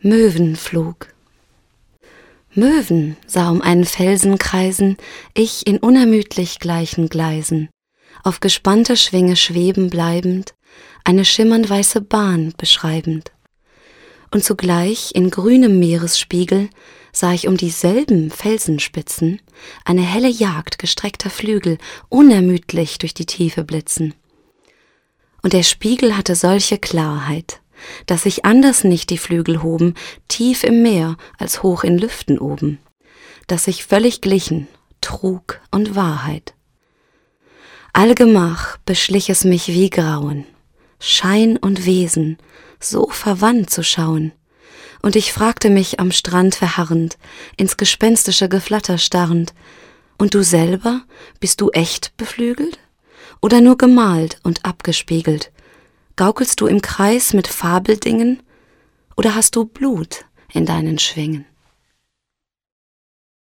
Möwenflug. Möwen sah um einen Felsen kreisen, ich in unermüdlich gleichen Gleisen, auf gespannter Schwinge schweben bleibend, eine schimmernd weiße Bahn beschreibend. Und zugleich in grünem Meeresspiegel sah ich um dieselben Felsenspitzen eine helle Jagd gestreckter Flügel unermüdlich durch die Tiefe blitzen. Und der Spiegel hatte solche Klarheit, dass sich anders nicht die Flügel hoben, tief im Meer als hoch in Lüften oben, dass sich völlig glichen Trug und Wahrheit. Allgemach beschlich es mich wie Grauen, Schein und Wesen so verwandt zu schauen, und ich fragte mich am Strand verharrend, ins gespenstische Geflatter starrend, und du selber, bist du echt beflügelt? Oder nur gemalt und abgespiegelt? Gaukelst du im Kreis mit Fabeldingen? Oder hast du Blut in deinen Schwingen?